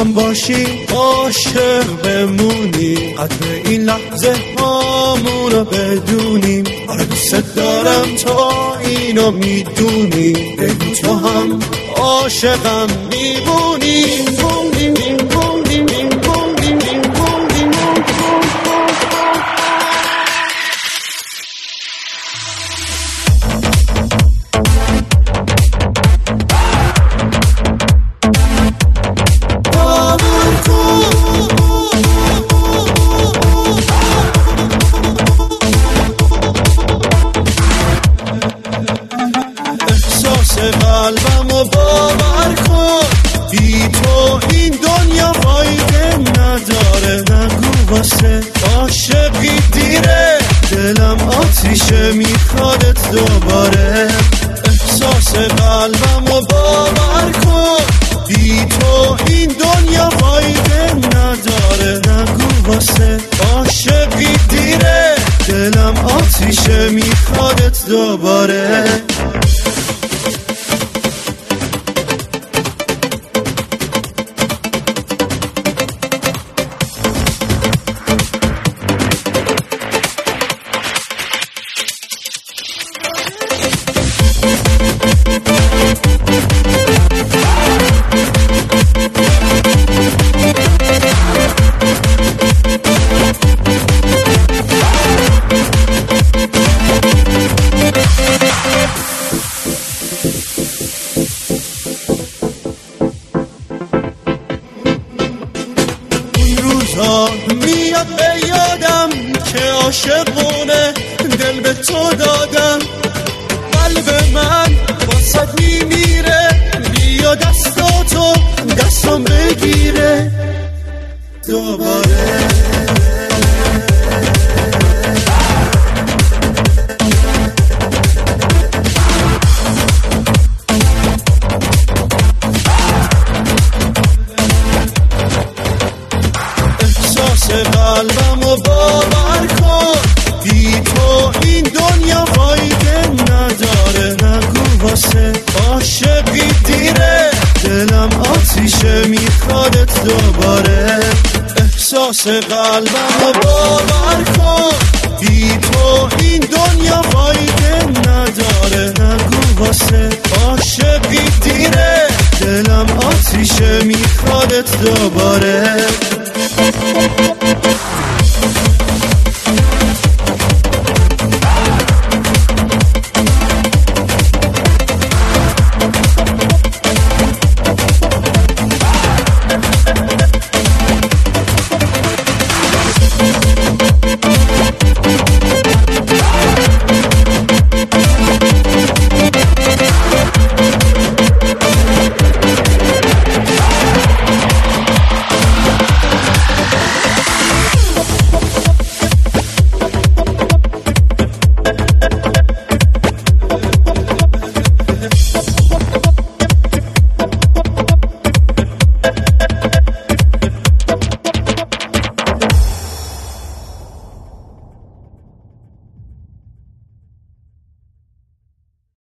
هم باشی عاشق بمونی، قدر این لحظه هامونو بدونیم. آره دوست دارم تا اینو میدونی، بگو تو هم عاشقم میمونی. قلبمو باور کن، بی تو این دنیا فایده نداره. نگو واسه عاشقی دیره، دلم آتیشه میخوادت دوباره. احساس قلبمو باور کن، بی تو این دنیا فایده نداره. نگو واسه عاشقی دیره، دلم آتیشه میخوادت دوباره. میاد به یادم که عاشقونه دل به تو دادم، قلب من واسد میمیره. بیا دستاتو دستم بگیره دوباره. قلبمو باور کن، بی تو این دنیا فایده نداره. نگو واسه عاشقی دیره، دلم آتیشه میخوادت دوباره. احساس قلبمو باور کن، بی تو این دنیا فایده نداره. نگو واسه عاشقی دیره، دلم آتیشه میخوادت دوباره.